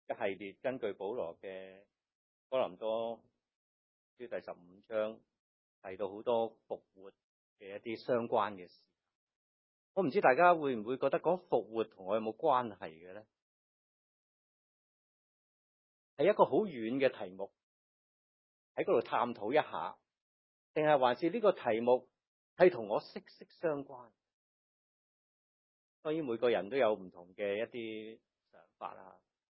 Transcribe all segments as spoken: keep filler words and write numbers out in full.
嘅系列，根據保羅嘅哥林多書第十五章提到好多復活嘅一啲相關嘅事。我唔知大家會唔會覺得講復活同我有冇關係嘅咧？係一個好遠嘅題目，喺嗰度探討一下，定係還是呢個題目係同我息息相關？當然每個人都有唔同嘅一啲想法啦。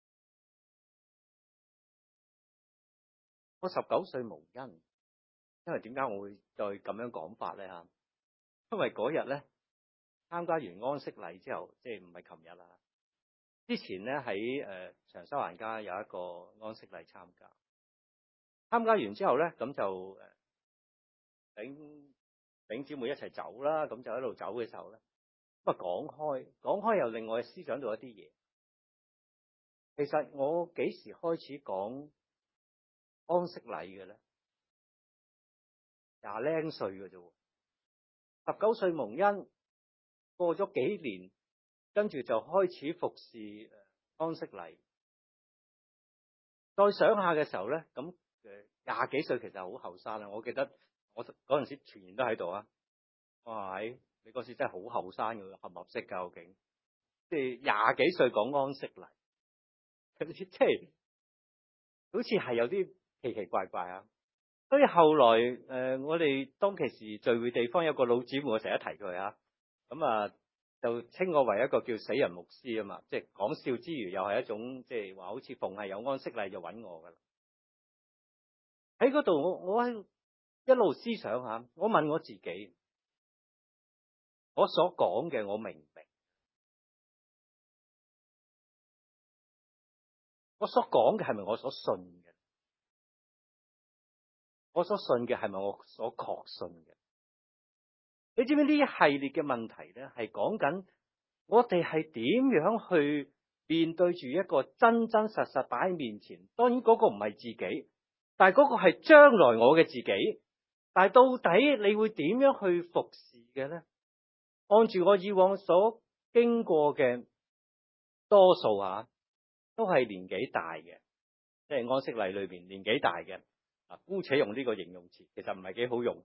我十九歲無因，因為點解我會再咁樣講法咧？吓，因為嗰日咧參加完安息禮之後，即係唔係琴日啦。之前咧喺誒長洲環街有一個安息禮參加，參加完之後咧，咁就誒頂頂姊妹一齊走啦，咁就喺度走嘅時候咧，咁啊講開講開又令我思想到一啲嘢。其實我幾時開始講安息禮嘅咧？廿零歲嘅啫，十九歲蒙恩，過咗幾年，跟住就開始服侍誒安息禮。再想下嘅時候咧，咁誒廿幾歲其實好後生啦。我記得我嗰陣時全員都喺度啊。哇！你嗰時真係好後生嘅，合唔合適㗎？究竟即係廿幾歲講安息禮，即係好似係有啲奇奇怪怪啊。所以後來誒、呃，我哋當其時聚會地方有個老姊妹，我成日提佢啊，咁啊就稱我為一個叫死人牧師啊嘛，即係講笑之餘又係一種即係話好似逢係有安息禮就揾我噶啦。喺嗰度我我喺一路思想下，我問我自己，我所講嘅我明唔明？我所講嘅係咪我所信嘅？我所信嘅係咪我所確信嘅？你知唔知呢一系列嘅問題咧，係講緊我哋係點樣去面對住一個真真實實擺喺面前？當然嗰個唔係自己，但係嗰個係將來我嘅自己。但係到底你會點樣去服侍嘅咧？按住我以往所經過嘅，多數啊，都係年紀大嘅，即係安息禮裏邊年紀大嘅。啊，姑且用呢個形容詞，其實唔係幾好用。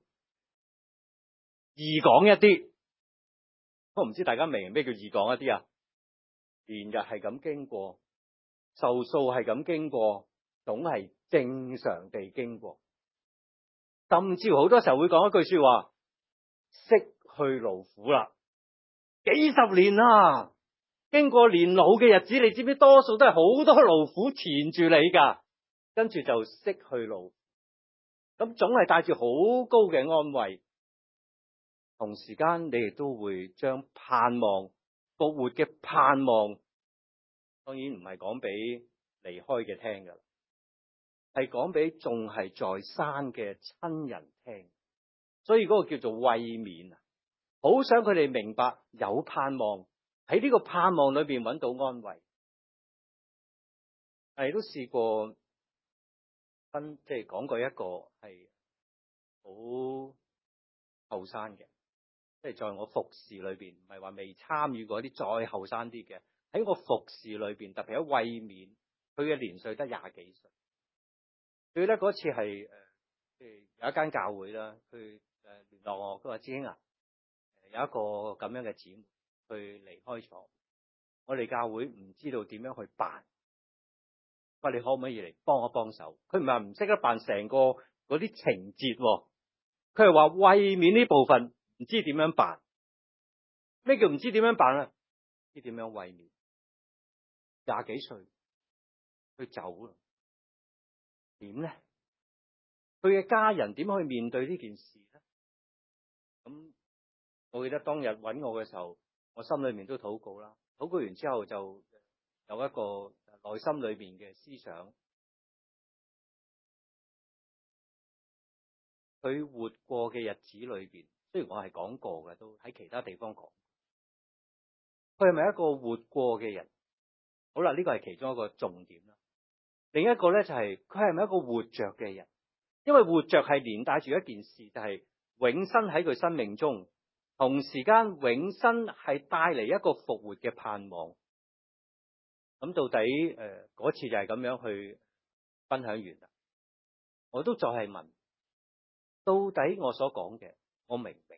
易講一啲，我唔知大家明唔明咩叫易講一啲啊？年日係咁經過，壽數係咁經過，總係正常地經過。甚至好多時候會講一句說話，息去勞苦啦，幾十年啦，經過年老嘅日子，你知唔知多數都係好多勞苦纏住你噶，跟住就息去勞苦。咁總係帶住好高嘅安慰，同時間你亦都會將盼望復活嘅盼望，當然唔係講俾離開嘅聽噶啦，係講俾仲係在生嘅親人聽。所以嗰個叫做慰勉啊，好想佢哋明白有盼望，喺呢個盼望裏邊揾到安慰。係都試過分，即係講過一個係好後生嘅，即係在我服侍裏邊，唔係話未參與過啲再後生啲嘅，喺我服侍裏邊，特別喺慰勉，佢嘅年歲得廿幾歲。佢咧嗰次係誒，即係有一間教會啦，佢誒聯絡我，佢話師兄啊，有一個咁樣嘅姊妹，佢離開咗，我哋教會唔知道點樣去辦。喂，你可唔可以嚟幫一幫手？佢唔係唔識得辦成個嗰啲情節，佢係話慰勉呢部分唔知點樣辦。咩叫唔知點樣辦啊？唔知點樣慰勉？廿幾歲，佢走啦，點咧？佢嘅家人點去面對呢件事咧？咁我記得當日揾我嘅時候，我心裏面都禱告啦。禱告完之後就有一個內心裏邊嘅思想，佢活過嘅日子裏邊，雖然我係講過嘅，都喺其他地方講，佢係咪一個活過嘅人？好啦，呢個係其中一個重點啦。另一個咧就係佢係咪一個活着嘅人？因為活着係連帶住一件事，就係永生喺佢生命中，同時間永生係帶嚟一個復活嘅盼望。 咁到底誒嗰、呃、次就係咁樣去分享完啦。我都再係問，到底我所講嘅我明唔明？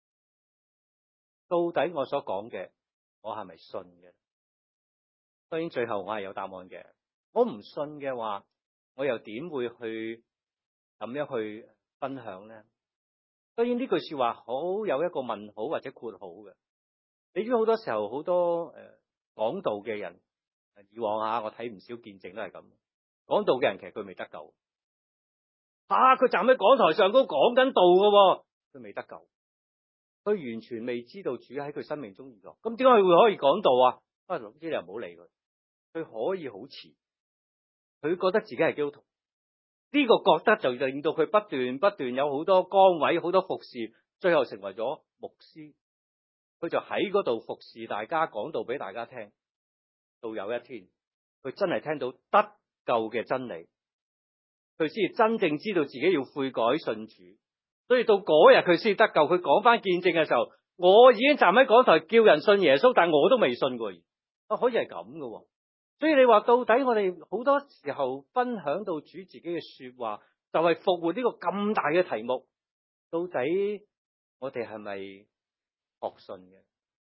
到底我所講嘅我係咪信嘅？當然最後我係有答案嘅。我唔信嘅話，我又點會去咁樣去分享呢？當然呢句說話好有一個問號或者括號嘅。你知好多時候好多誒、呃、講道嘅人，以往下我睇唔少見證都係咁。講道嘅人其實佢未得救，啊佢站喺講台上都講緊道嘅，佢未得救，佢完全未知道主喺佢生命中而作。咁點解佢會可以講道啊？啊，總之你又唔好理佢，佢可以好遲，佢覺得自己係基督徒，呢、這個覺得就令到佢不斷不斷有好多崗位，好多服侍，最後成為咗牧師。佢就喺嗰度服侍大家，講道俾大家聽。到有一天，佢真係聽到得救嘅真理，佢先至真正知道自己要悔改信主。所以到嗰日佢先得救。佢講翻見證嘅時候，我已經站喺講台叫人信耶穌，但我都未信過。啊，可以係咁嘅。所以你話到底我哋好多時候分享到主自己嘅說話，就係復活呢個咁大嘅題目，到底我哋係咪確信嘅？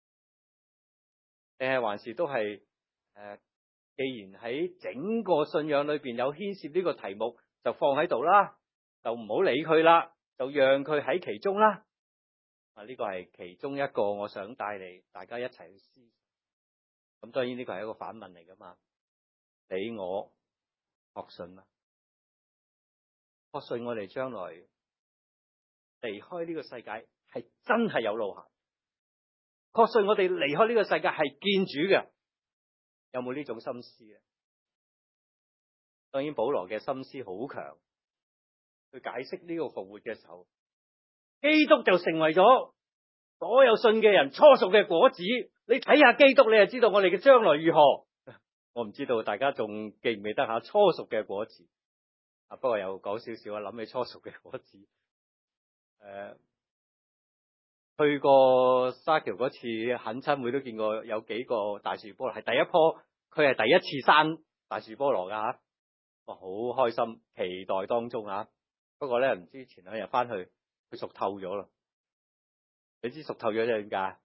定係還是都係誒、呃？既然喺整個信仰裏邊有牽涉呢個題目，就放喺度啦，就唔好理佢啦，就讓佢喺其中啦。啊，呢個係其中一個我想帶嚟大家一齊去思。咁當然呢個係一個反問嚟噶嘛？你我確信嗎？確信我哋將來離開呢個世界係真係有路行？確信我哋離開呢個世界係見主嘅？有冇呢種心思啊？當然保羅嘅心思好強，去解釋呢個復活嘅時候，基督就成為咗所有信嘅人初熟嘅果子。你睇下基督，你就知道我哋嘅將來如何。我唔知道大家仲記唔記得下初熟嘅果子啊？不過有講少少啊，諗起初熟嘅果子，誒、呃，去過沙橋嗰次懇親會都見過有幾個大樹菠蘿，係第一棵，佢係第一次生大樹菠蘿噶吓，哇，好開心，期待當中啊。不過咧，唔知前兩日翻去，佢熟透咗啦。你知熟透咗即係點解？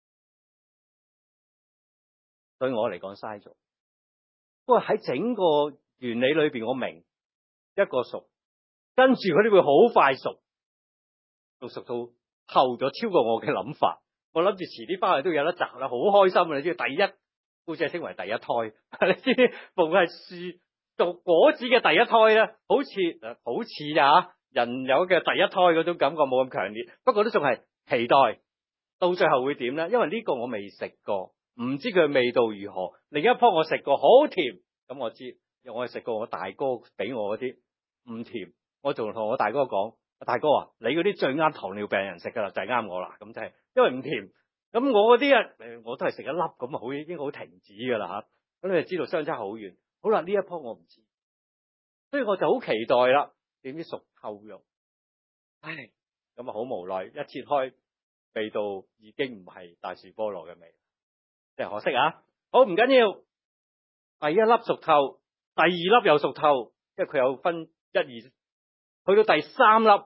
對我嚟講嘥咗。不過喺整個原理裏邊，我明一個熟，跟住佢哋會好快熟，到熟到透咗，超過我嘅諗法。我諗住遲啲翻去都有得摘啦，好開心啊！你知第一，姑且稱為第一胎。你知逢係樹做果子嘅第一胎咧，好似誒，好似啊，人有嘅第一胎嗰種感覺冇咁強烈。不過都仲係期待，到最後會點咧？因為呢個我未食過。唔知佢味道如何。另一樖我食過，好甜，咁我知，因為我係食過我大哥俾我嗰啲唔甜，我仲同我大哥講：大哥啊，你嗰啲最啱糖尿病人食噶啦，就係啱我啦。咁就係因為唔甜，咁我嗰啲啊，誒，我都係食一粒咁啊，好已經好停止噶啦吓。咁你就知道相差好遠。好啦，呢一樖我唔知，所以我就好期待啦。點知熟透咗，唉，咁啊好無奈，一切開味道已經唔係大樹菠蘿嘅味。即係可惜啊！好，唔緊要，第一粒熟透，第二粒又熟透，即係佢有分一二，去到第三粒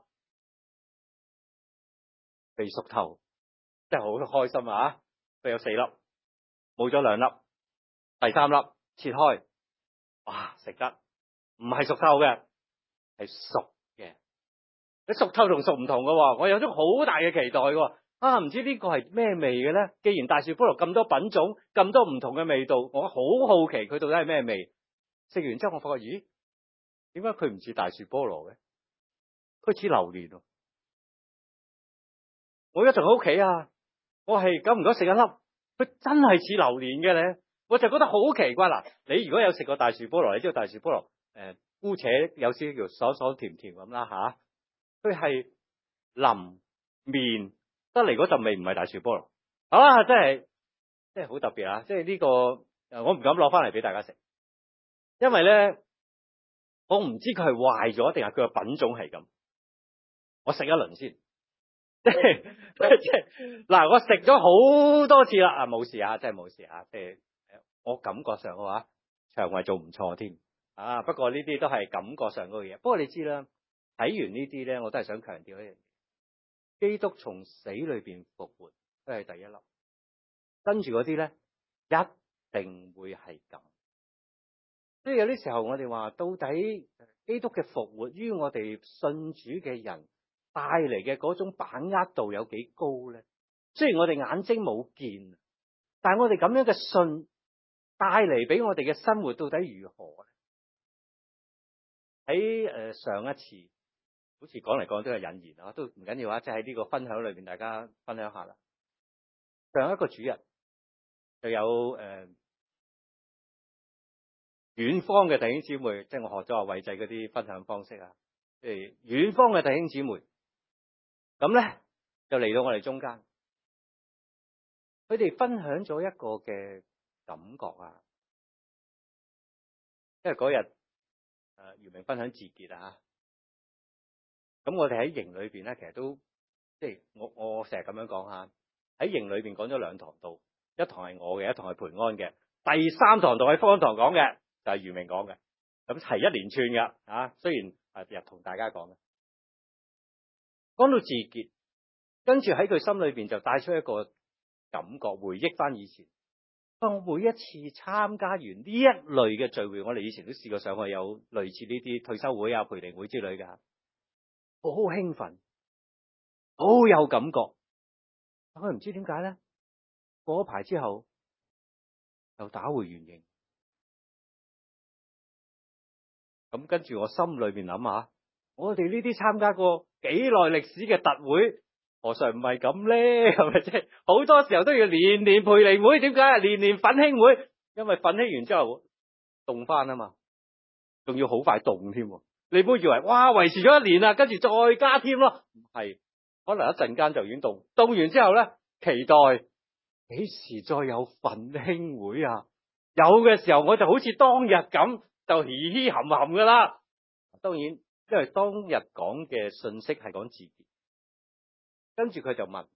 未熟透，真係好開心啊！佢有四粒，冇咗兩粒，第三粒切開，哇，食得唔係熟透嘅，係熟嘅。你熟透同熟唔同嘅，我有種好大嘅期待嘅。啊，唔知呢個係咩味嘅咧？既然大樹菠蘿咁多品種，咁多唔同嘅味道，我好好奇佢到底係咩味。食完之後我發覺，咦，點解佢唔似大樹菠蘿嘅？佢似榴蓮。我而家仲喺屋企啊，我係久唔久食一粒，佢真係似榴蓮嘅咧，我就覺得好奇怪啦。你如果有食過大樹菠蘿，你知道大樹菠蘿誒、呃，姑且有少少叫爽爽甜甜咁啦吓，佢係腍綿。得嚟嗰陣味唔係大樹菠蘿，啊，真係真係好特別啊！即係呢個我唔敢攞翻嚟俾大家食，因為咧我唔知佢係壞咗定係佢嘅品種係咁。我食一輪先，即係即係嗱，我食咗好多次啦，啊冇事啊，真係冇事啊，即係我感覺上嘅話腸胃做唔錯添啊！不過呢啲都係感覺上嗰個嘢。不過你知啦，睇完呢啲咧，我都係想強調一樣嘢：基督從死裏邊復活都係第一粒。跟住嗰啲咧，一定會係咁。所以有啲時候我哋話，到底基督嘅復活於我哋信主嘅人帶嚟嘅嗰種把握度有幾高咧？雖然我哋眼睛冇見，但係我哋咁樣嘅信帶嚟俾我哋嘅生活到底如何咧？喺誒上一次，好似講嚟講都係引言啊，都唔緊要啊，即係喺呢個分享裏邊，大家分享下啦。上一個主日就有誒遠方嘅弟兄姊妹，即係我學咗阿偉仔嗰啲分享方式啊，即係遠方嘅弟兄姊妹，咁咧就嚟到我哋中間，佢哋分享咗一個嘅感覺啊，因為嗰日誒余明分享自結啊，咁我哋喺營裏邊咧，其實都即係我我成日咁樣講下，喺營裏邊講咗兩堂道，一堂係我嘅，一堂係培安嘅，第三堂道喺方堂講嘅，就係余明講嘅，咁係一連串嘅啊。雖然啊日同大家講嘅，講到自結，跟住喺佢心裏邊就帶出一個感覺，回憶翻以前。我每一次參加完呢一類嘅聚會，我哋以前都試過上去有類似呢啲退休會啊、培靈會之類嘅，好興奮，好有感覺。但佢唔知點解咧，過咗排之後又打回原形。咁跟住我心裏邊諗下，我哋呢啲參加過幾耐歷史嘅特會，何嘗唔係咁咧？係咪即係好多時候都要年年培靈會？點解啊？年年奮興會，因為奮興完之後凍翻啊嘛，仲要好快凍添。你唔好以為哇維持咗一年啦，跟住再加添咯，唔係，可能一陣間就已經凍。凍完之後咧，期待幾時再有奮興會啊？有嘅時候我就好似當日咁，就嘻嘻含含噶啦。當然，因為當日講嘅信息係講自結。跟住佢就問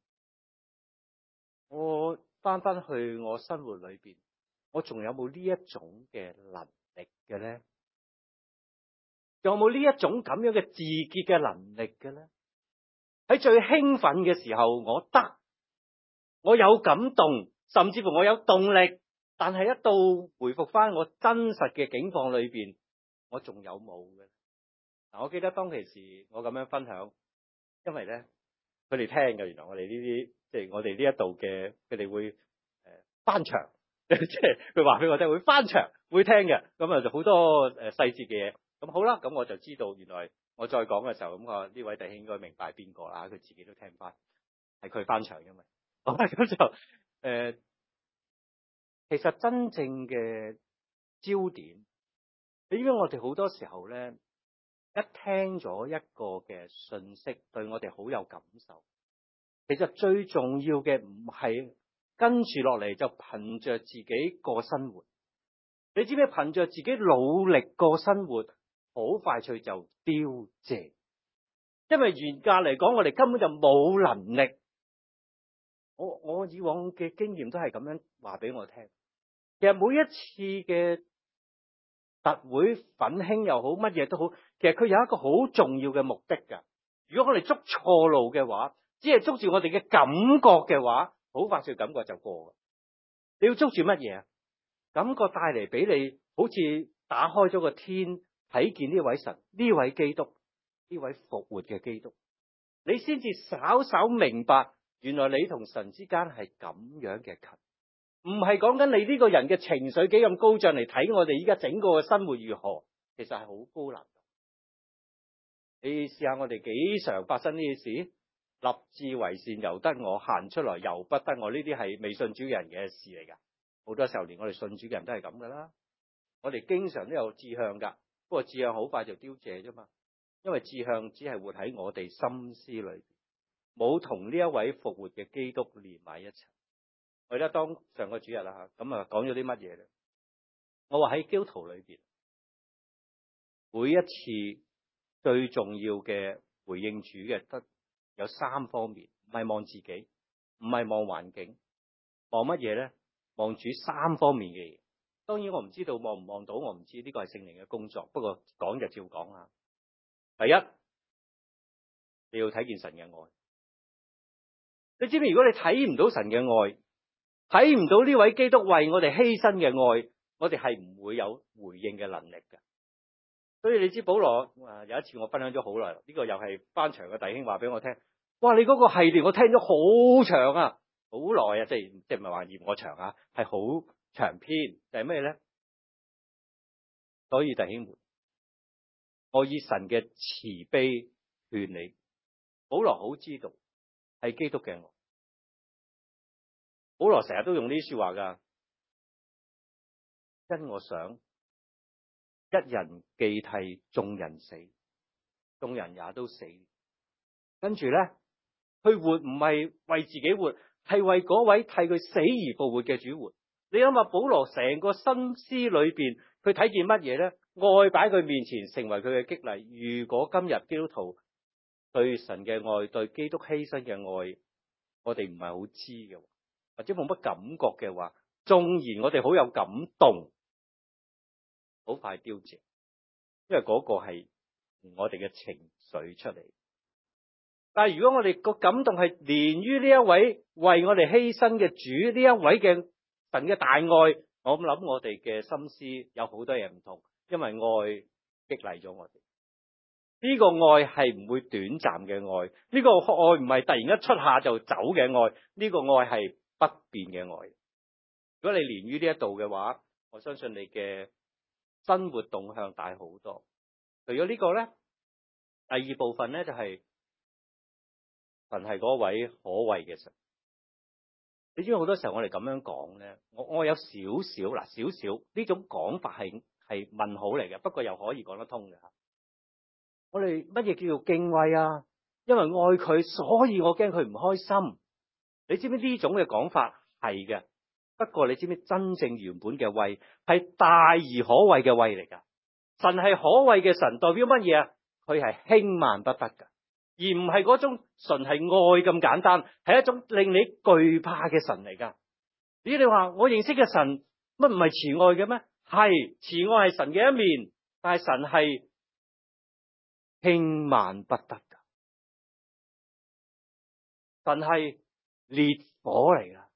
我翻翻去我生活裏邊，我仲有冇呢一種嘅能力嘅咧？仲有冇呢一種咁樣嘅自結嘅能力嘅咧？喺最興奮嘅時候，我得，我有感動，甚至乎我有動力，但係一到回復翻我真實嘅境況裏邊，我仲有冇嘅？嗱，我記得當其時我咁樣分享，因為咧。佢哋聽嘅，原來我哋呢啲，即係我哋呢一度嘅，佢哋會誒翻牆，即係佢話俾我聽會翻牆，會聽嘅，咁啊就好多誒細節嘅嘢。咁好啦，咁我就知道原來我再講嘅時候，咁啊呢位弟兄應該明白邊個啦，佢自己都聽翻，係佢翻牆，因為好啦，咁就誒、呃，其實真正嘅焦點，因為我哋好多時候咧。一聽咗一個嘅信息，對我哋好有感受。其實最重要嘅唔係跟住落嚟就憑着自己過生活。你知唔知憑着自己努力過生活，好快脆就凋謝？因為原價嚟講，我哋根本就冇能力。我我以往嘅經驗都係咁樣話俾我聽。其實每一次嘅特會奮興又好，乜嘢都好，其實佢有一個好重要嘅目的噶。如果我哋捉錯路嘅話，只係捉住我哋嘅感覺嘅話，好快脆感覺就過。你要捉住乜嘢啊？感覺帶嚟俾你，好似打開咗個天，睇見呢位神，呢位基督，呢位復活嘅基督，你先至稍稍明白，原來你同神之間係咁樣嘅近。唔係講緊你呢個人嘅情緒幾咁高漲嚟睇我哋依家整個嘅生活如何，其實係好高難度。你試下我哋幾常發生呢啲事，立志為善由得我，行出來由不得我，呢啲係未信主嘅人嘅事嚟噶。好多時候連我哋信主嘅人都係咁噶啦。我哋經常都有志向噶，不過志向好快就凋謝啫嘛。因為志向只係活喺我哋心思裏，冇同呢一位復活嘅基督連埋一齊。我記得當上個主日啦吓，咁啊講咗啲乜嘢咧？我話喺基督徒裏邊，每一次最重要嘅回應主嘅得有三方面，唔係望自己，唔係望環境，望乜嘢咧？望主三方面嘅嘢。 當然我唔知道望唔望到，我唔知呢個係聖靈嘅工作。不過講就照講啦。第一，你要睇見神嘅愛。你知唔知？如果你睇唔到神嘅愛，睇唔到呢位基督為我哋犧牲嘅愛，我哋係唔會有回應嘅能力嘅。所以你知保羅啊，有一次我分享咗好耐，呢個又係班場嘅弟兄話俾我聽。哇！你嗰個系列我聽咗好長啊，好耐啊，即係即係唔係話嫌我長啊，係好長篇。就係咩咧？所以弟兄們，我以神嘅慈悲勸你。保羅好知道係基督嘅愛。保羅成日都用呢啲說話噶，因我想一人既替眾人死，眾人也都死。跟住咧，佢活唔係為自己活，係為嗰位替佢死而復活嘅主活。你諗下，保羅成個心思裏邊，佢睇見乜嘢咧？愛擺佢面前，成為佢嘅激勵。如果今日基督徒對神嘅愛，對基督犧牲嘅愛，我哋唔係好知嘅，或者冇乜感覺嘅話，縱然我哋好有感動，好快凋謝，因為嗰個係我哋嘅情緒出嚟。但係如果我哋個感動係連於呢一位為我哋犧牲嘅主，呢一位嘅神嘅大愛，我諗我哋嘅心思有好多嘢唔同，因為愛激勵咗我哋。呢個愛係唔會短暫嘅愛，呢個愛唔係突然一出下就走嘅愛，呢個愛係不變嘅愛。如果你連於呢一度嘅話，我相信你嘅生活動向大好多。除咗呢個咧，第二部分咧就係神係嗰位可畏嘅神。你知唔知好多時候我哋咁樣講咧，我我有少少嗱少少呢種講法係係問號嚟嘅，不過又可以講得通嘅。我哋乜嘢叫做敬畏啊？因為愛佢，所以我驚佢唔開心。你知唔知呢種嘅講法係嘅？不過你知唔知真正原本嘅畏係大而可畏嘅畏嚟噶？神係可畏嘅神，代表乜嘢啊？佢係輕慢不得噶，而唔係嗰種純係愛咁簡單，係一種令你懼怕嘅神嚟噶。咦？你話我認識嘅神乜唔係慈愛嘅咩？係，慈愛係神嘅一面，但係神係輕慢不得噶，神係烈火嚟噶，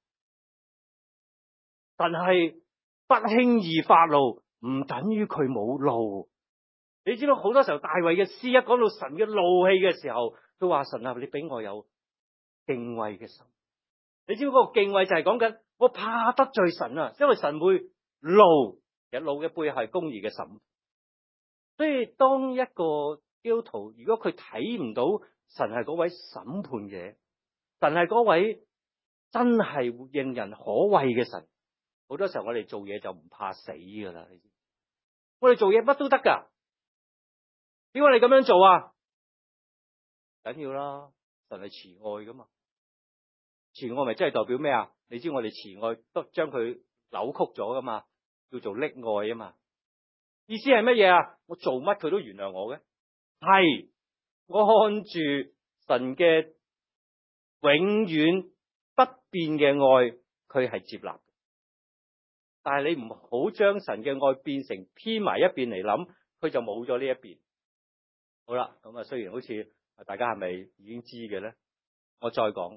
神係不輕易發怒，唔等於佢冇怒。你知道好多時候大衛嘅詩一講到神嘅怒氣嘅時候，佢話神啊，你俾我有敬畏嘅心。你知唔知嗰個敬畏就係講緊我怕得罪神啊，因為神會怒，其實怒嘅背後係公義嘅審。所以當一個基督徒如果佢睇唔到神係嗰位審判者，神係嗰位真係令人可畏嘅神，好多時候我哋做嘢就唔怕死噶啦。我哋做嘢乜都得噶，點解你咁樣做啊？緊要啦，神係慈愛噶嘛，慈愛咪真係代表咩啊？你知我哋慈愛都將佢扭曲咗噶嘛，叫做溺愛啊嘛。意思係乜嘢啊？我做乜佢都原諒我嘅，係我看住神嘅永遠不變嘅愛，佢係接納。但係你唔好將神嘅愛變成偏埋一邊嚟諗，佢就冇咗呢一邊。好啦，咁啊，雖然好似大家係咪已經知嘅咧？我再講，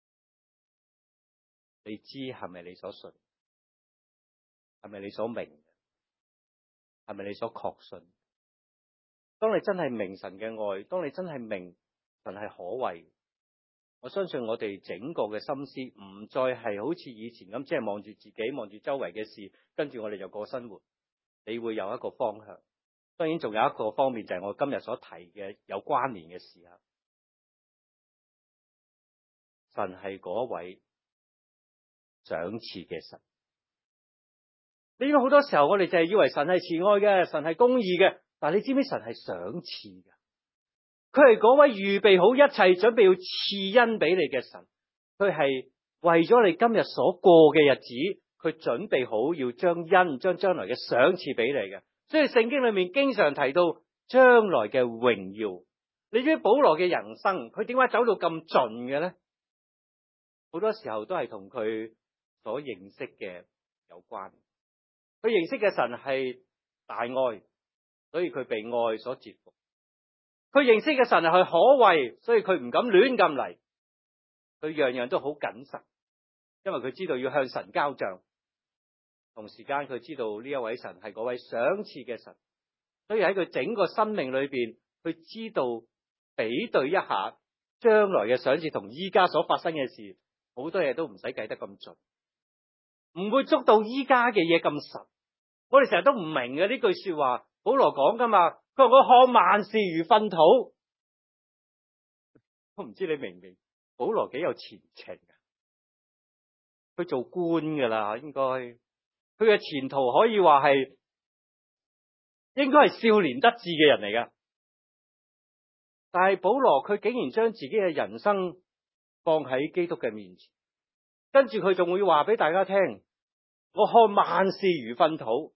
你知係咪你所信？係咪你所明？係咪你所確信？當你真係明神嘅愛，當你真係明神係可畏，我相信我哋整個嘅心思唔再係好似以前咁，即係望住自己，望住周圍嘅事，跟住我哋就過生活。你會有一個方向。當然仲有一個方面就係我今日所提嘅有關聯嘅事啊。神係嗰位賞賜嘅神。你知道好多時候我哋就係以為神係慈愛嘅，神係公義嘅，但係你知唔知神係賞賜嘅？佢係嗰位預備好一切，準備要賜恩俾你嘅神。佢係為咗你今日所過嘅日子，佢準備好要將恩、將將來嘅賞賜俾你嘅。所以聖經裏面經常提到將來嘅榮耀。你知唔知保羅嘅人生，佢點解走到咁盡嘅咧？好多時候都係同佢所認識嘅有關。 佢認識嘅神係大愛，所以佢被愛所折服。佢認識嘅神係可畏，所以佢唔敢亂咁嚟。佢樣樣都好謹慎，因為佢知道要向神交賬。同時間佢知道呢一位神係嗰位賞賜嘅神，所以喺佢整個生命裏邊，佢知道比對一下將來嘅賞賜同依家所發生嘅事，好多嘢都唔使計得咁盡，唔會捉到依家嘅嘢咁實。我哋成日都唔明嘅呢句說話，保羅講噶嘛，佢話我看萬事如糞土。我唔知你明唔明？保羅幾有前程啊！佢做官噶啦，應該佢嘅前途可以話係應該係少年得志嘅人嚟噶。但係保羅佢竟然將自己嘅人生放喺基督嘅面前，跟住佢仲會話俾大家聽，我看萬事如糞土。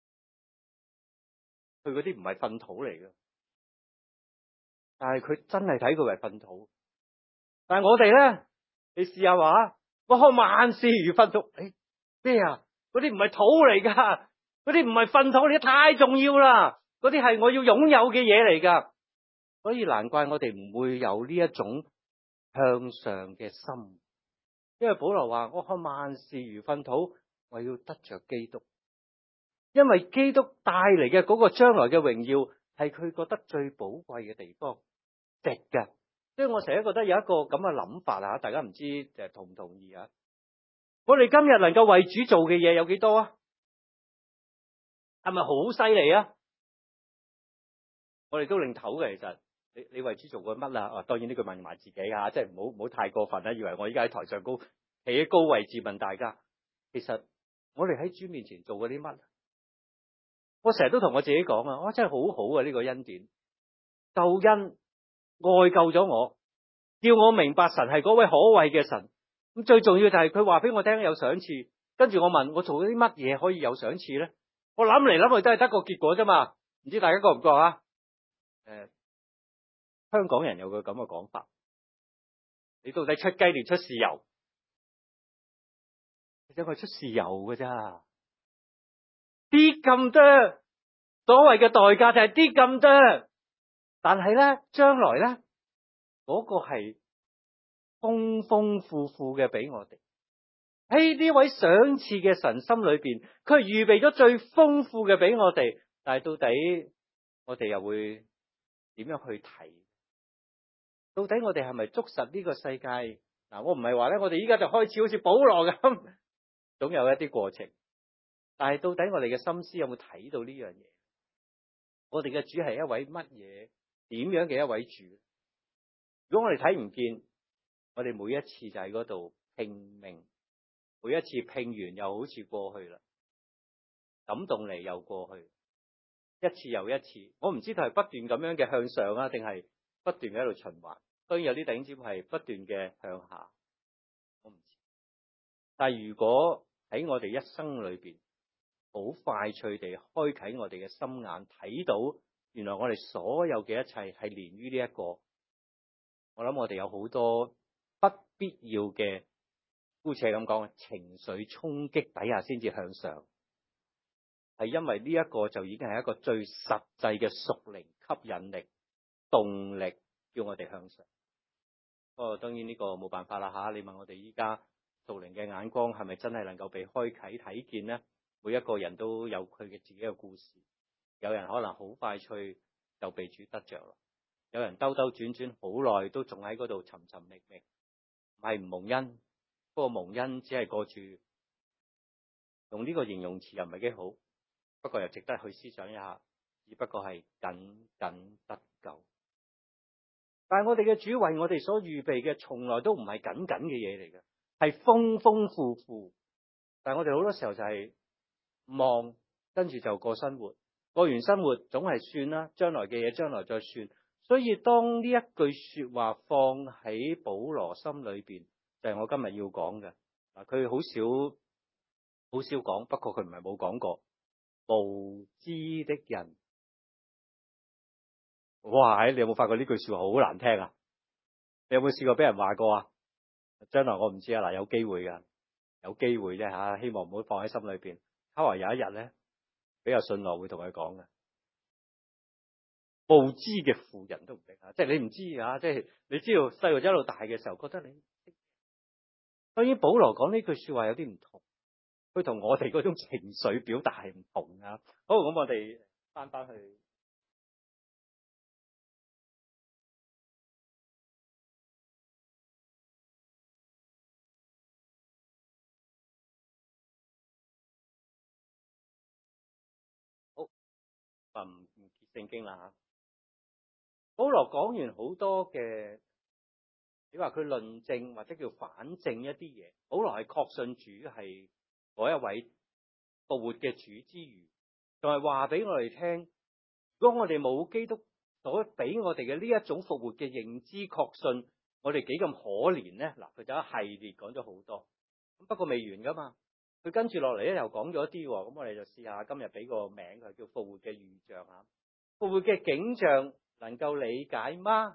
佢嗰啲唔係糞土嚟嘅，但係佢真係睇佢為糞土。但係我哋咧，你試下話，我看萬事如糞土，誒咩啊？嗰啲唔係土嚟噶，嗰啲唔係糞土，嗰啲太重要啦，嗰啲係我要擁有嘅嘢嚟噶。所以難怪我哋唔會有呢一種向上嘅心，因為保羅話我看萬事如糞土，我要得着基督，因為基督帶嚟嘅嗰個將來嘅榮耀係佢覺得最寶貴嘅地方，值嘅。所以我成日覺得有一個咁嘅諗法啊，大家唔知誒同唔同意啊？我哋今日能夠為主做嘅嘢有幾多啊？係咪好犀利啊？我哋都領頭嘅，其實你你為主做過乜啊？啊，當然呢句問埋自己啊，即係唔好唔好太過分啦，以為我依家喺台上高企喺高位置問大家，其實我哋喺主面前做過啲乜？我成日都同我自己講啊，我真係好好啊！呢個恩典救恩愛救咗我，叫我明白神係嗰位可畏嘅神。咁最重要就係佢話俾我聽有賞賜，跟住我問我做咗啲乜嘢可以有賞賜咧？我諗嚟諗去都係得個結果啫嘛，唔知大家覺唔覺啊？誒、呃，香港人有個咁嘅講法，你到底出雞定出豉油？其實佢出豉油嘅咋，啲咁多所謂嘅代價就係啲咁多，但係咧將來咧嗰個係豐豐富富嘅俾我哋。喺呢位賞賜嘅神心裏邊，佢係預備咗最豐富嘅俾我哋，但係到底我哋又會點樣去睇？到底我哋係咪捉實呢個世界？嗱，我唔係話咧，我哋依家就開始好似保羅咁，總有一啲過程。但係到底我哋嘅心思有冇睇到呢樣嘢？我哋嘅主係一位乜嘢、點樣嘅一位主？如果我哋睇唔見，我哋每一次就喺嗰度拼命，每一次拼完又好似過去啦，感動嚟又過去，一次又一次。我唔知道係不斷咁樣嘅向上啊，定係不斷喺度循環。當然有啲弟兄姊妹係不斷嘅向下，我唔知。但係如果喺我哋一生裏邊，好快脆地開啟我哋嘅心眼，睇到原來我哋所有嘅一切係連於呢一個。我諗我哋有好多不必要嘅，姑且咁講，情緒衝擊底下先至向上，係因為呢一個就已經係一個最實際嘅屬靈吸引力、動力，叫我哋向上。不過當然呢個冇辦法啦吓，你問我哋依家屬靈嘅眼光係咪真係能夠被開啟睇見呢？每一個人都有佢嘅自己嘅故事，有人可能好快脆就被主得着啦，有人兜兜轉轉好耐都仲喺嗰度尋尋覓覓，唔係唔蒙恩，不過蒙恩只係過住，用呢個形容詞又唔係幾好，不過又值得去思想一下，只不過係僅僅得救。但係我哋嘅主為我哋所預備嘅，從來都唔係僅僅嘅嘢嚟嘅，係豐豐富富。但係我哋好多時候就係望，跟住就過生活，過完生活總係算啦，將來嘅嘢將來再算。所以當呢一句說話放喺保羅心裏邊，就係我今日要講嘅。嗱，佢好少好少講，不過佢唔係冇講過無知的人。哇！你有冇發覺呢句說話好難聽啊？你有冇試過俾人話過啊？將來我唔知啊，嗱，有機會噶，有機會啫吓，希望唔好放喺心裏邊。 他話有一日咧，比較信樂會同佢講嘅，無知嘅婦人都唔識啊！即係你唔知啊！即係你知道細路仔一路大嘅時候，覺得你當然保羅講呢句說話有啲唔同，佢同我哋嗰種情緒表達係唔同啊！好，咁我哋翻翻去好啊，唔唔結聖經啦吓。保羅講完好多嘅，你話佢論證或者叫反證一啲嘢，保羅係確信主係嗰一位復活嘅主之餘，仲係話俾我哋聽，如果我哋冇基督所俾我哋嘅呢一種復活嘅認知確信，我哋幾咁可憐呢？嗱，佢就一系列講咗好多，不過未完噶嘛。佢跟住落嚟咧又講咗啲，咁我哋就試下今日俾個名佢叫復活嘅預象啊。復活嘅景象能夠理解嗎？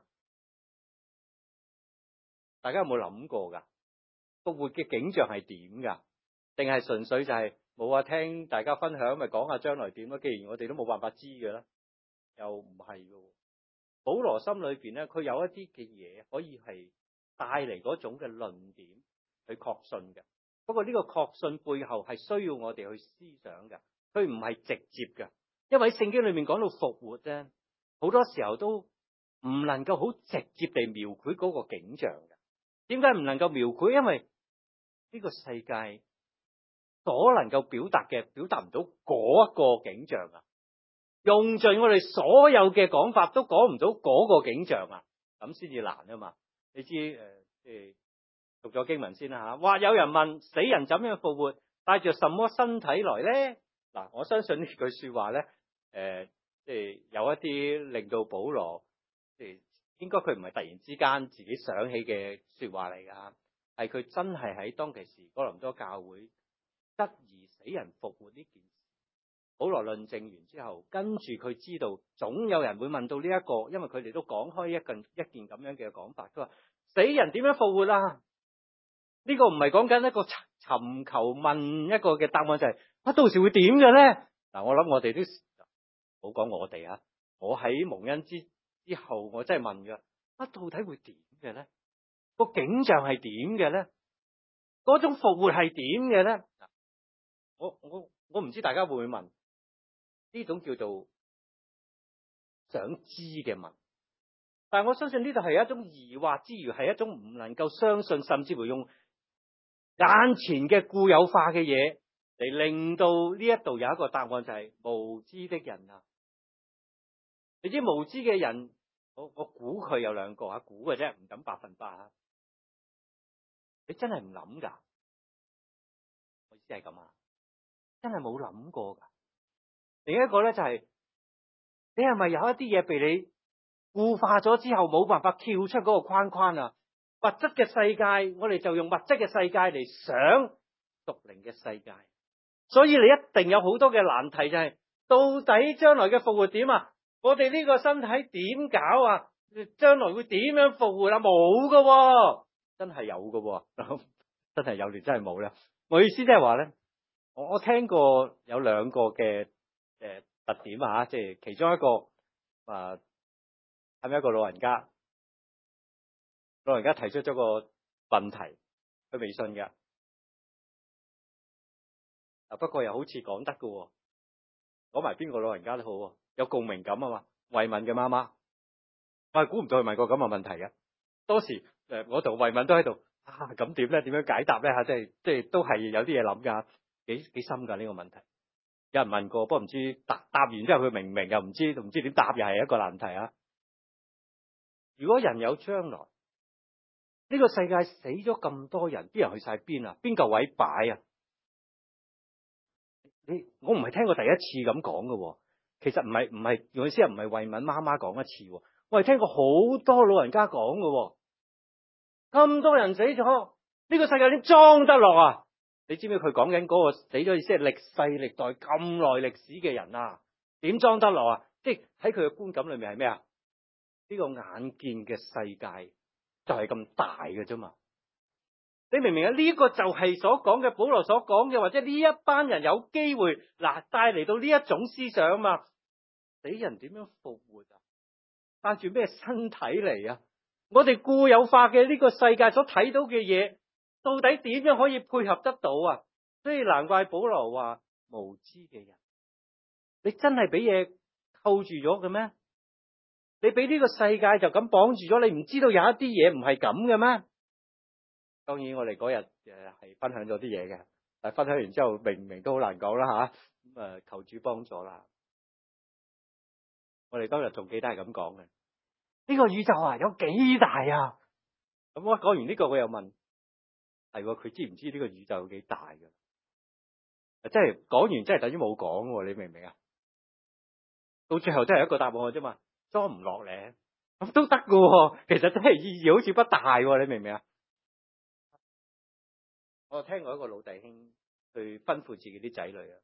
大家有冇諗過噶？復活嘅景象係點噶？定係純粹就係冇話聽大家分享，咪講下將來點咯？既然我哋都冇辦法知嘅啦，又唔係嘅。保羅心裏邊咧，佢有一啲嘅嘢可以係帶嚟嗰種嘅論點去確信嘅。不過呢個確信背後係需要我哋去思想嘅，佢唔係直接嘅。因為喺聖經裏面講到復活咧，好多時候都唔能夠好直接地描繪嗰個景象嘅。點解唔能夠描繪？因為呢個世界所能夠表達嘅，表達唔到嗰一個景象啊！用盡我哋所有嘅講法都講唔到嗰個景象啊！咁先至難啊嘛！你知誒，即係讀咗經文先啦吓。話有人問死人怎樣復活，帶着什麼身體來咧？嗱，我相信呢句說話咧，誒、呃，即係有一啲令到保羅，即係應該佢唔係突然之間自己想起嘅說話嚟噶，係佢真係喺當其時哥林多教會質疑死人復活呢件事。保羅論證完之後，跟住佢知道總有人會問到呢、這、一個，因為佢哋都講開一件一件咁樣嘅講法。佢話死人點樣復活啊？呢、這個唔係講緊一個尋求問一個嘅答案，就係、是、啊到時會點嘅咧？嗱，我諗我哋都冇講我哋啊，我喺蒙恩之之後，我真係問嘅，啊到底會點嘅咧？個景象係點嘅咧？嗰種復活係點嘅咧？我我我唔知大家會唔會問？呢種叫做想知嘅問，但係我相信呢度係一種疑惑之餘，係一種唔能夠相信，甚至乎用眼前嘅固有化嘅嘢嚟令到呢一度有一個答案，就係無知的人啊！你知無知嘅人，我我估佢有兩個啊，估嘅啫，唔敢百分百啊！你真係唔諗噶？我意思係咁啊，真係冇諗過噶。另一個咧就係、是，你係咪有一啲嘢被你固化咗之後冇辦法跳出嗰個框框啊？物質嘅世界，我哋就用物質嘅世界嚟想屬靈嘅世界，所以你一定有好多嘅難題、就是，就係到底將來嘅復活點啊？我哋呢個身體點搞啊？將來會點樣復活啊？冇噶、啊，真係有噶、啊，真係有，你真係冇咧。我意思即係話咧，我我聽過有兩個嘅。誒、呃，特點啊，即係其中一個啊，係咪一個老人家？老人家提出咗個問題，佢未信嘅。啊，不過又好似講得嘅，講埋邊個老人家都好，有共鳴感啊嘛。慧敏嘅媽媽，我係估唔到佢問過咁嘅問題嘅。當時誒，我同慧敏都喺度啊，咁點咧？點樣解答咧？吓，即係即係都係有啲嘢諗噶，幾幾深噶呢個問題。有人問過，不過唔知答答完之後佢明唔明，又唔知唔知點答，又係一個難題啊！如果人有將來，呢個世界死咗咁多人，啲人去晒邊啊？邊個位擺啊？你我唔係聽過第一次咁講嘅，其實唔係唔係，我意思係唔係慧敏媽媽講一次，我係聽過好多老人家講嘅。咁多人死咗，呢個世界點裝得落啊？你知唔知佢講緊嗰個死咗意思係歷世歷代咁耐歷史嘅人啊？點裝得落啊？即係喺佢嘅觀感裏面係咩啊？呢個眼見嘅世界就係咁大嘅啫嘛。 你明唔明啊？呢個就係所講嘅保羅所講嘅，或者呢一班人有機會嗱帶嚟到呢一種思想啊嘛。死人點樣復活啊？帶住咩身體嚟啊？我哋固有化嘅呢個世界所睇到嘅嘢，到底點樣可以配合得到啊？所以難怪保羅話無知嘅人，你真係俾嘢扣住咗嘅咩？你俾呢個世界就咁綁住咗，你唔知道有一啲嘢唔係咁嘅咩？當然我哋嗰日誒係分享咗啲嘢嘅，但係分享完之後明唔明都好難講啦吓。咁啊求主幫助啦。我哋當日仲記得係咁講嘅，呢個宇宙啊有幾大啊？咁我講完呢個我又問，係佢知唔知呢個宇宙有幾大嘅？即係講完真係等於冇講，你明唔明啊？到最後真係一個答案啫嘛，裝唔落嚟咁都得嘅。其實真係意義好似不大，你明唔明啊？我聽過一個老弟兄去吩咐自己啲仔女啊，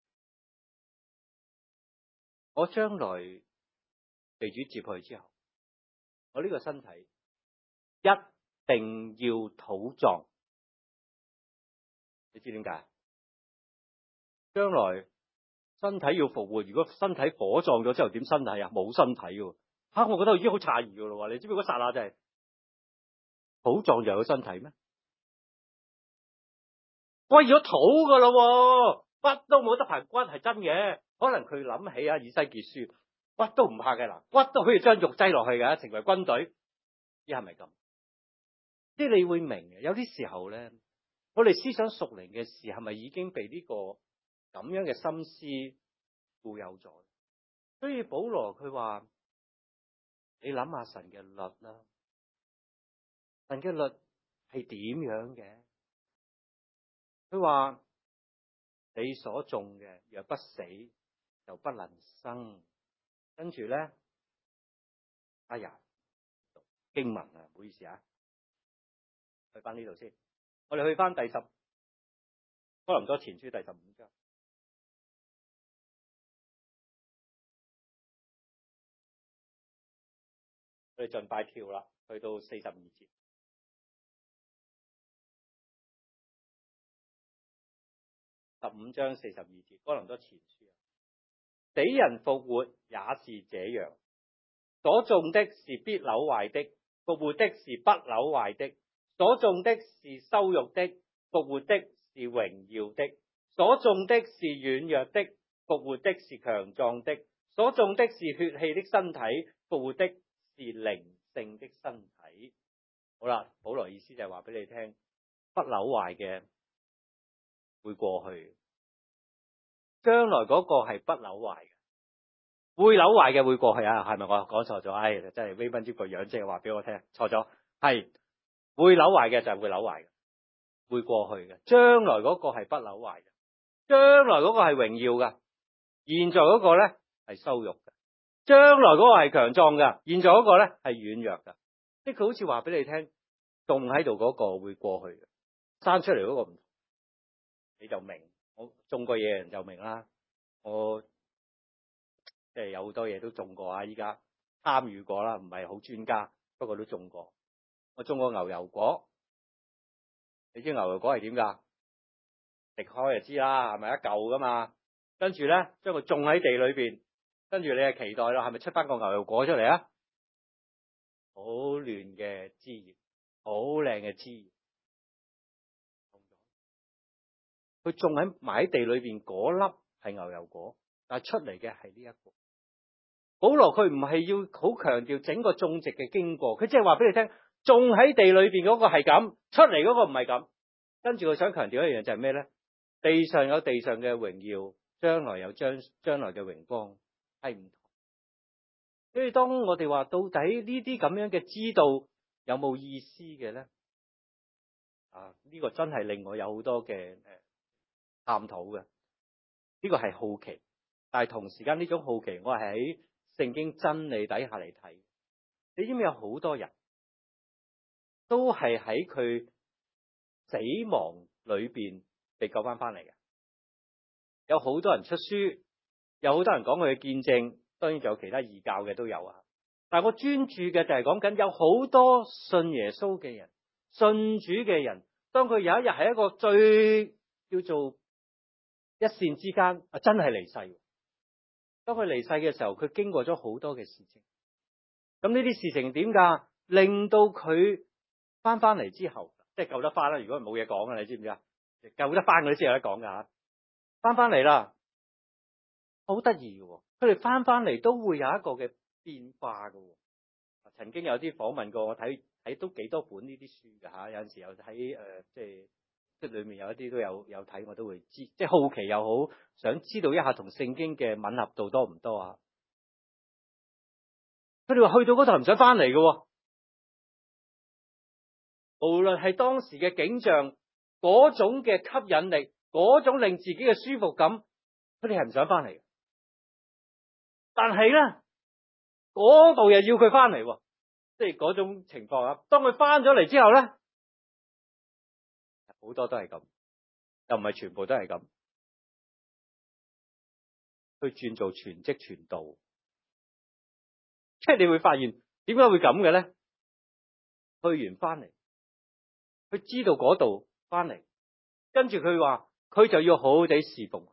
我將來被主接去之後，我呢個身體一定要土葬。你知點解？將來身體要復活，如果身體火葬咗之後點身體啊？冇身體嘅吓，我覺得已經好詫異噶咯。你知唔知嗰剎那就係土葬就有身體咩？喂，咗土噶咯，骨都冇得排骨係真嘅。可能佢諗起啊，以西結書骨都唔怕嘅嗱，骨都可以將肉擠落去嘅，成為軍隊。依係咪咁？即係你會明嘅，有啲時候咧，我哋思想屬靈嘅事係咪已經被呢個咁樣嘅心思固有咗？所以保羅佢話：你諗下神嘅律啦，神嘅律係點樣嘅？佢話你所種嘅若不死就不能生。跟住咧，哎呀，經文啊，唔好意思啊，去翻呢度先。我哋去翻第十哥林多前書第十五章，我哋盡快跳啦，去到四十二節。十五章四十二節，哥林多前書。死人復活也是這樣，所種的是必朽壞的，復活的是不朽壞的；所種的是羞辱的，復活的是榮耀的；所種的是軟弱的，復活的是強壯的；所種的是血氣的身體，復活的是靈性的身體。好啦，保羅意思就係話俾你聽，不朽壞嘅會過去，將來嗰個係不朽壞嘅，會朽壞嘅會過去啊？係咪我講錯咗？唉、哎，真係微分之個樣，即係話俾我聽，錯咗，係會朽壞嘅就係會朽壞嘅，會過去嘅。將來嗰個係不朽壞嘅，將來嗰個係榮耀嘅，現在嗰個咧係羞辱嘅，將來嗰個係強壯嘅，現在嗰個咧係軟弱嘅。即係佢好似話俾你聽，種喺度嗰個會過去嘅，生出嚟嗰個唔同，你就明。我種過嘢嘅人就明啦。我即係有好多嘢都種過啊，依家參與過啦，唔係好專家，不過都種過。我種過牛油果，你知牛油果係點噶？食開就知啦，係咪一嚿噶嘛？跟住咧，將佢種喺地裏邊，跟住你係期待啦，係咪出翻個牛油果出嚟啊？好嫩嘅枝葉，好靚嘅枝葉，佢種喺埋喺地裏邊嗰粒係牛油果，但係出嚟嘅係呢一個。保羅佢唔係要好強調整個種植嘅經過，佢即係話俾你聽，種喺地裏邊嗰個係咁，出嚟嗰個唔係咁。跟住佢想強調一樣嘢就係咩咧？地上有地上嘅榮耀，將來有將將來嘅榮光，係唔同。所以當我哋話到底呢啲咁樣嘅知道有冇意思嘅咧？啊，呢個真係令我有好多嘅誒探討嘅。呢個係好奇，但係同時間呢種好奇，我係喺聖經真理底下嚟睇。你知唔知有好多人都係喺佢死亡裏邊被救翻翻嚟嘅？有好多人出書，有好多人講佢嘅見證，當然仲有其他異教嘅都有啊。但係我專注嘅就係講緊有好多信耶穌嘅人、信主嘅人， 當佢有一日喺一個最叫做一線之間啊，真係離世。當佢離世嘅時候，佢經過咗好多嘅事情。咁呢啲事情點㗎？令到佢翻翻嚟之後，即係救得翻啦。如果冇嘢講啊，你知唔知啊？救得翻嗰啲先有得講㗎嚇。翻翻嚟啦，好得意嘅。佢哋翻翻嚟都會有一個嘅變化嘅。曾經有啲訪問過，我睇睇都幾多本呢啲書㗎嚇。有陣時又睇誒，即係即係裡面有一啲都有有睇，我都會知，即係好奇又好，想知道一下同聖經嘅吻合度多唔多啊？佢哋話去到嗰度唔想翻嚟嘅，無論係當時嘅景象，嗰種嘅吸引力，嗰種令自己嘅舒服感，佢哋係唔想翻嚟。但係咧，嗰度又要佢翻嚟，即係嗰種情況啊。當佢翻咗嚟之後咧，好多都係咁，又唔係全部都係咁，去轉做全職傳道。即係你會發現點解會咁嘅咧？去完翻嚟，佢知道嗰度翻嚟，跟住佢話佢就要好好地侍奉。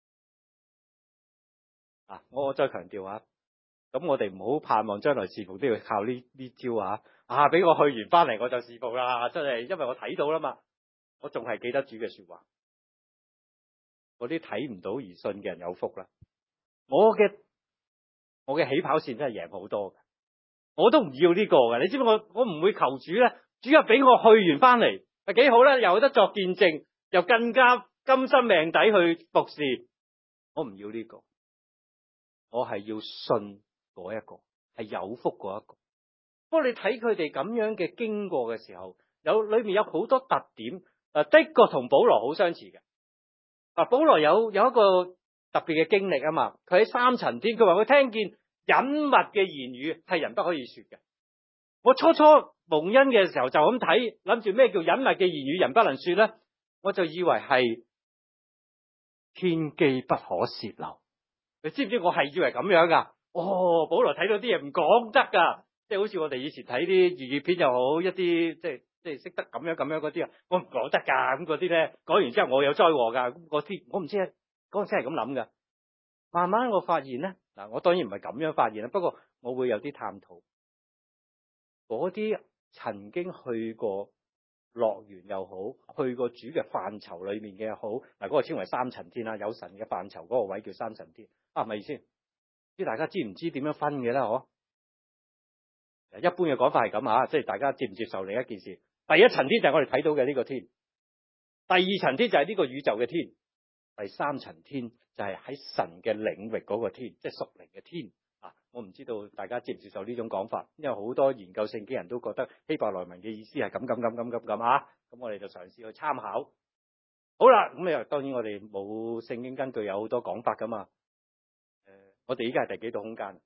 啊，我再強調下，咁我哋唔好盼望將來侍奉都要靠呢呢招啊！啊，俾我去完翻嚟我就侍奉啦，真係，因為我睇到啦嘛，我仲係記得主嘅說話。嗰啲睇唔到而信嘅人有福啦。我嘅。我嘅起跑線真係贏好多嘅，我都唔要呢個嘅。你知唔知我我唔會求主咧？主要俾我去完翻嚟，係幾好咧？又有得作見證，又更加甘心命抵去服侍。我唔要呢個，我係要信嗰一個，係有福嗰一個。不過你睇佢哋咁樣嘅經過嘅時候，有裏面有好多特點，啊的確同保羅好相似嘅。啊，保羅有有一個特別嘅經歷啊嘛，佢喺三層天，佢話佢聽見隱密嘅言語係人不可以說嘅。我初初蒙恩嘅時候就咁睇，諗住咩叫隱密嘅言語人不能說咧，我就以為係天機不可泄漏。你知唔知我係以為咁樣噶？哦，保羅睇到啲嘢唔講得噶，即係好似我哋以前睇啲粵語片又好，一啲即係即係識得咁樣咁樣嗰啲啊，我唔講得噶，咁嗰啲咧講完之後我有災禍噶，咁嗰啲我唔知啊。嗰陣時係咁諗噶，慢慢我發現咧，嗱，我當然唔係咁樣發現啦，不過我會有啲探討，嗰啲曾經去過樂園又好，去過主嘅範疇裏面嘅又好，嗱，嗰個稱為三層天啦，有神嘅範疇嗰個位叫三層天，啊，咪先，知大家知唔知點樣分嘅啦？嗬，一般嘅講法係咁啊，即係大家接唔接受另一件事？第一層天就係我哋睇到嘅呢個天，第二層天就係呢個宇宙嘅天。第三層天就係喺神嘅領域嗰個天，即係屬靈嘅天啊！我唔知道大家接唔接受呢種講法，因為好多研究聖經人都覺得希伯來文嘅意思係咁咁咁咁咁咁啊！咁我哋就嘗試去參考。好啦，咁又當然我哋冇聖經根據，有好多講法噶嘛。誒、呃，我哋依家係第幾度空間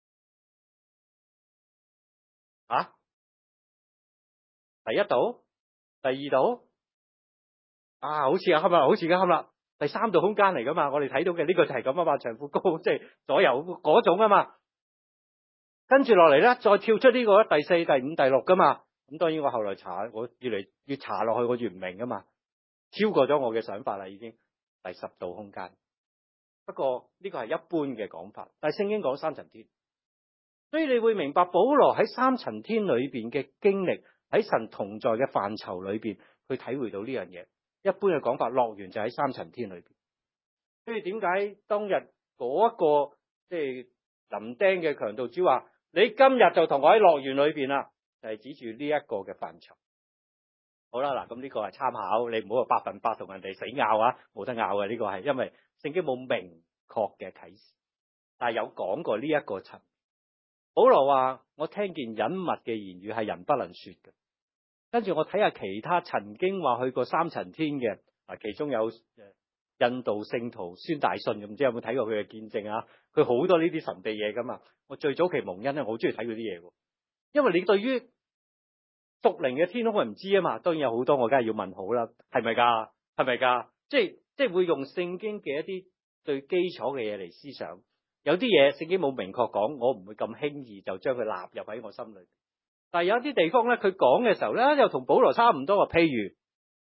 啊？第一度、第二度啊？好似啊，啱啦，好似啱啦。第三度空間嚟噶嘛？我哋睇到嘅呢個就係咁啊嘛，長闊高即係左右嗰種啊嘛。跟住落嚟咧，再跳出呢個第四、第五、第六噶嘛。咁當然我後來查，我越嚟越查落去，我越唔明噶嘛。超過咗我嘅想法啦，已經第十度空間。不過呢個係一般嘅講法，但係聖經講三層天，所以你會明白保羅喺三層天裏邊嘅經歷，喺神同在嘅範疇裏邊去體會到呢樣嘢。一般嘅講法，樂園就喺三層天裏邊。所以點解當日嗰一個即係林釘嘅強盜主話：你今日就同我喺樂園裏邊啦，就係指住呢一個嘅範疇。好啦，嗱，咁呢個係參考，你唔好話百分百同人哋死拗啊，冇得拗嘅呢個係，因為聖經冇明確嘅啟示，但係有講過呢一個層。保羅話：我聽見隱密嘅言語係人不能說嘅。跟住我睇下其他曾經話去過三層天嘅，啊，其中有印度聖徒孫大信，唔知有冇睇過佢嘅見證啊？佢好多呢啲神秘嘢噶嘛。我最早期蒙恩咧，我好中意睇佢啲嘢，因為你對於屬靈嘅天空係唔知啊嘛。當然有好多，我梗係要問好啦，係咪噶？係咪噶？即係即係會用聖經嘅一啲最基礎嘅嘢嚟思想。有啲嘢聖經冇明確講，我唔會咁輕易就將佢納入喺我心裏。但係有一啲地方咧，佢講嘅時候咧，又同保羅差唔多啊。譬如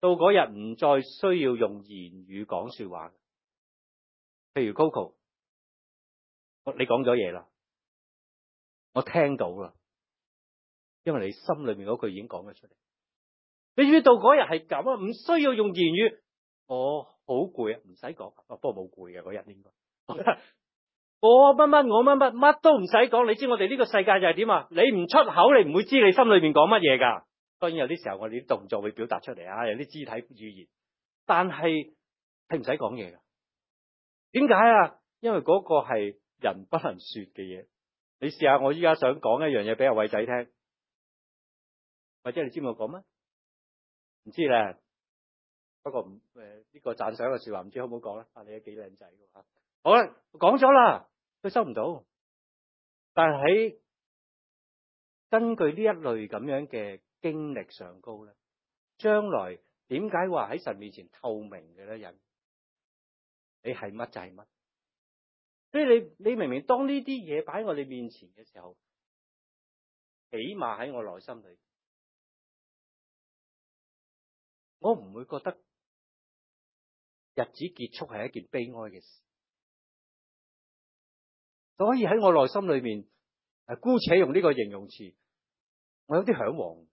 到嗰日唔再需要用言語講說話。譬如 Coco， 你講咗嘢啦，我聽到啦，因為你心裏面嗰句已經講咗出嚟。你知唔知到嗰日係咁啊？唔需要用言語，我好攰啊，唔使講。不過冇攰嘅嗰日應該。我乜乜我乜乜乜都唔使講。你知我哋呢個世界就係點啊？你唔出口，你唔會知你心裏面講乜嘢噶。當然有啲時候我哋啲動作會表達出嚟啊，有啲肢體語言，但係係唔使講嘢噶。點解啊？因為嗰個係人不能說嘅嘢。你試下我依家想講一樣嘢俾阿偉仔聽，或者你知唔知我講乜？唔知咧。不過唔誒呢個讚賞嘅說話唔知好唔好講咧？啊，你都幾靚仔嘅吓。好啦，講咗啦，佢收唔到。但係喺根據呢一類咁樣嘅經歷上高咧，將來點解話喺神面前透明嘅咧？人你係乜就係乜。所以你你明明當呢啲嘢擺喺我哋面前嘅時候，起碼喺我內心裏，我唔會覺得日子結束係一件悲哀嘅事。所以喺我內心裏面，誒，姑且用呢個形容詞，我有啲向往。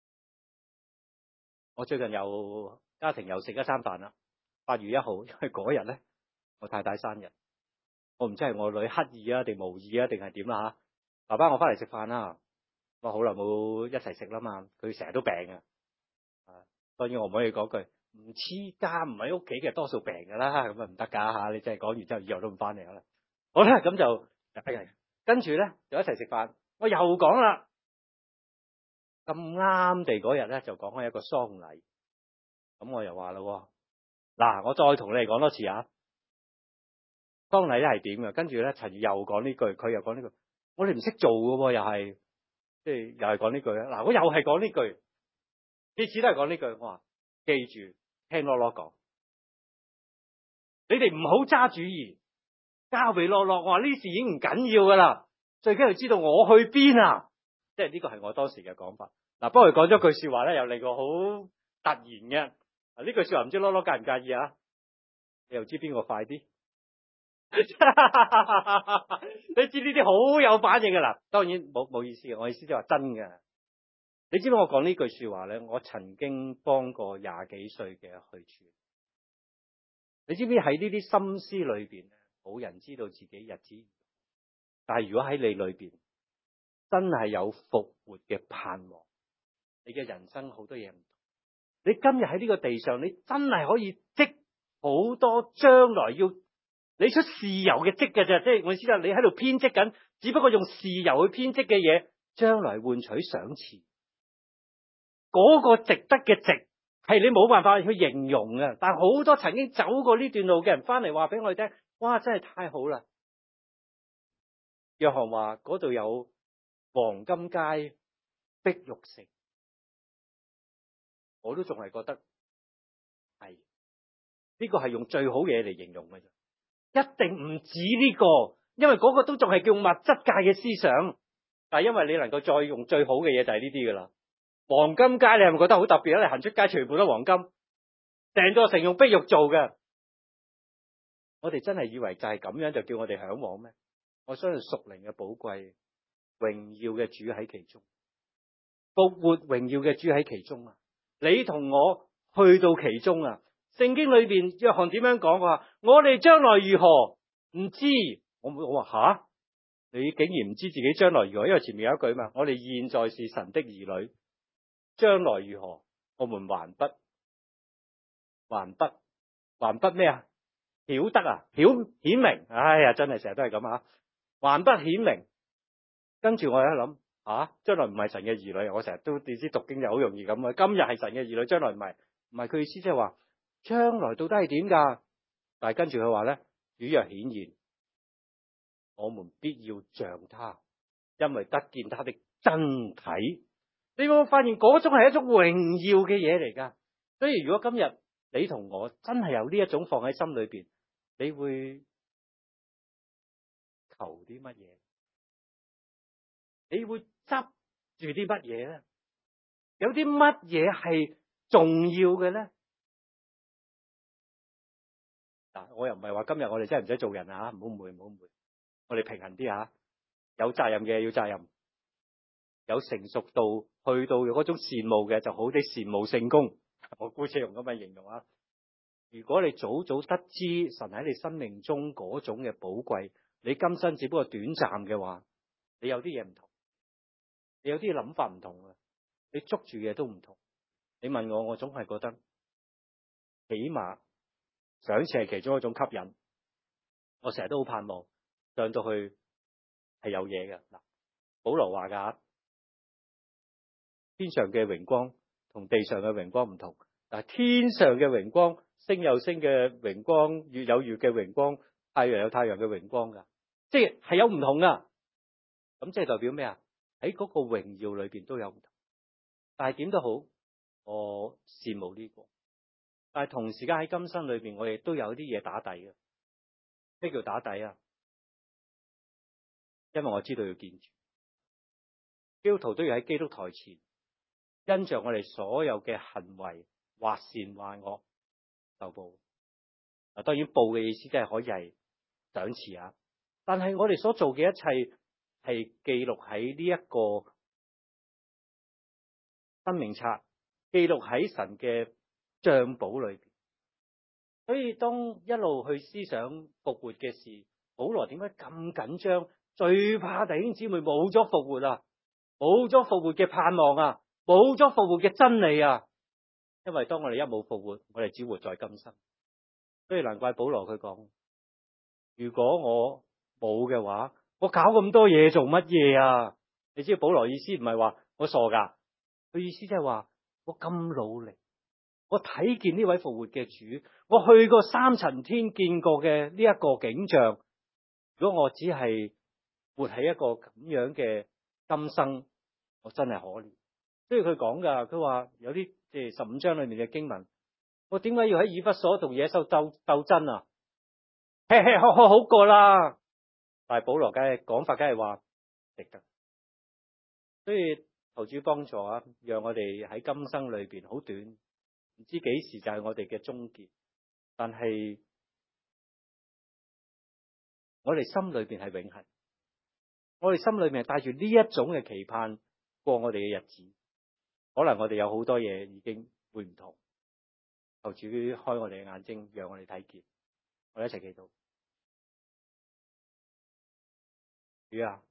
我最近又家庭又食一餐飯啦，八月一號，因為嗰日咧我太太生日，我唔知係我女刻意啊定無意啊定係點啦吓。爸爸我翻嚟食飯啦，我好耐冇一齊食啦嘛，佢成日都病啊。啊，當然我唔可以講句唔黐家唔喺屋企嘅多數病噶啦，咁啊唔得噶吓。你真係講完之後以後都唔翻嚟啦。好啦，咁就。跟住咧就一齊食飯，我又講啦，咁啱地嗰日咧就講開一個喪禮，咁我又話啦，嗱，我再同你哋講多次啊，喪禮咧係點嘅？跟住咧陳又講呢句，佢又講呢句，我哋唔識做噶，又係即係又係講呢句啦。嗱，我又係講呢句，次次都係講呢句。我話記住聽羅羅講，你哋唔好揸主意。交俾樂樂，我話呢事已經唔緊要噶啦，最緊要知道我去邊啊！即係呢個係我當時嘅講法。嗱，不過佢講咗句說話咧，又令我好突然嘅。呢句說話唔知樂樂介唔介意啊？你又知邊個快啲？你知呢啲好有反應噶啦。當然冇冇意思嘅，我意思即係話真嘅。你知唔知我講呢句說話咧？我曾經幫過廿幾歲嘅去處。你知唔知喺呢啲心思裏邊咧？冇人知道自己日子，但係如果喺你裏邊真係有復活嘅盼望，你嘅人生好多嘢唔同。你今日喺呢個地上，你真係可以積好多將來要你出豉油嘅積嘅啫，即係我意思係你喺度編織緊，只不過用豉油去編織嘅嘢，將來換取賞賜，嗰個值得嘅值係你冇辦法去形容嘅。但係好多曾經走過呢段路嘅人翻嚟話俾我哋聽。哇！真係太好啦！約翰話嗰度有黃金街、碧玉城，我都仲係覺得係呢個係用最好嘢嚟形容嘅啫，一定唔止呢個，因為嗰個都仲係叫物質界嘅思想，但係因為你能夠再用最好嘅嘢就係呢啲噶啦。黃金街你係咪覺得好特別咧？你行出街全部都黃金，成座城用碧玉做嘅。我哋真係以為就係咁樣就叫我哋向往咩？我相信屬靈嘅寶貴、榮耀嘅主喺其中，復活榮耀嘅主喺其中啊！你同我去到其中啊！聖經裏邊約翰點樣講啊？我哋將來如何？唔知。我我話吓，你竟然唔知自己將來如何？因為前面有一句嘛，我哋現在是神的兒女，將來如何？我們還不還不還不咩啊？曉得啊，曉顯明，哎呀，真係成日都係咁啊，還不顯明。跟住我一諗，啊，將來唔係神嘅兒女，我成日都你知讀經就好容易咁啊。今日係神嘅兒女，將來唔係，唔係佢意思即係話，將來到底係點噶？但係跟住佢話咧，主若顯現，我們必要像他，因為得見他的真體。你會發現嗰種係一種榮耀嘅嘢嚟噶。所以如果今日你同我真係有呢一種放喺心裏邊，你會求啲乜嘢？你會執住啲乜嘢咧？有啲乜嘢係重要嘅咧？ 嗱，我又唔係話今日我哋真係唔使做人啊，唔好誤會，唔好誤會，我哋平衡啲吓，有責任嘅要責任，有成熟度去到嗰種羨慕嘅就好啲羨慕聖工，我姑且用咁樣形容啊。如果你早早得知神喺你生命中嗰種嘅寶貴，你今生只不過短暫嘅話，你有啲嘢唔同，你有啲諗法唔同啊，你捉住嘅都唔同。你問我，我總係覺得起碼賞賜係其中一種吸引。我成日都好盼望上到去係有嘢嘅。嗱，保羅話噶，天上嘅榮光同地上嘅榮光唔同。但係天上嘅榮光，星有星嘅榮光，月有月嘅榮光，太陽有太陽嘅榮光噶，即係係有唔同噶。咁即係代表咩啊？喺嗰個榮耀裏邊都有唔同。但係點都好，我羨慕呢個。但係同時間喺今生裏邊，我亦都有啲嘢打底嘅。咩叫打底啊？因為我知道要見主，基督徒都要喺基督台前，因着我哋所有嘅行為或善或惡受報。嗱，當然報嘅意思即係可以係賞賜啊，但係我哋所做嘅一切係記錄喺呢一個生命冊，記錄喺神嘅帳簿裏邊。所以當一路去思想復活嘅事，保羅點解咁緊張？最怕弟兄姊妹冇咗復活啊，冇咗復活嘅盼望啊，冇咗復活嘅真理啊。因為當我哋一冇復活，我哋只活在今生。所以難怪保羅佢講，如果我冇嘅話，我搞咁多嘢做乜嘢啊？你知道保羅意思唔係話我傻噶，佢意思即係話我咁努力，我睇見呢位復活嘅主，我去過三層天見過嘅呢一個景象。如果我只係活喺一個咁樣嘅今生，我真係可憐。所以佢講噶，佢話有啲即係十五章裏面嘅經文，我點解要喺以弗所同野獸鬥鬥爭啊？吃吃喝喝好過啦。但係保羅嘅講法，梗係話值得。所以求主幫助啊，讓我哋喺今生裏邊好短，唔知幾時就係我哋嘅終結。但係我哋心裏邊係永恆，我哋心裏面係帶住呢一種嘅期盼過我哋嘅日子。可能我哋有好多嘢已經會唔同，求主開我哋嘅眼睛，讓我哋睇見。我哋一齊祈禱。主啊，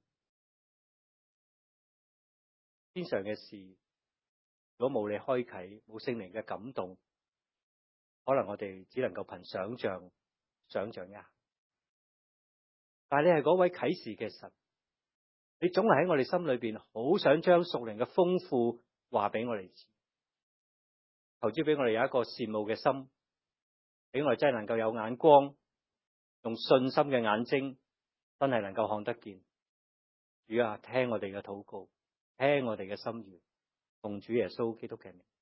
天上嘅事，如果冇你開啟，冇聖靈嘅感動，可能我哋只能夠憑想象想象一下。但係你係嗰位啟示嘅神，你總係喺我哋心裏邊好想將屬靈嘅豐富話俾我哋知。求主俾我哋有一個羨慕嘅心，俾我哋真係能夠有眼光，用信心嘅眼睛，真係能夠看得見。主啊，聽我哋嘅禱告，聽我哋嘅心願，奉主耶穌基督嘅名。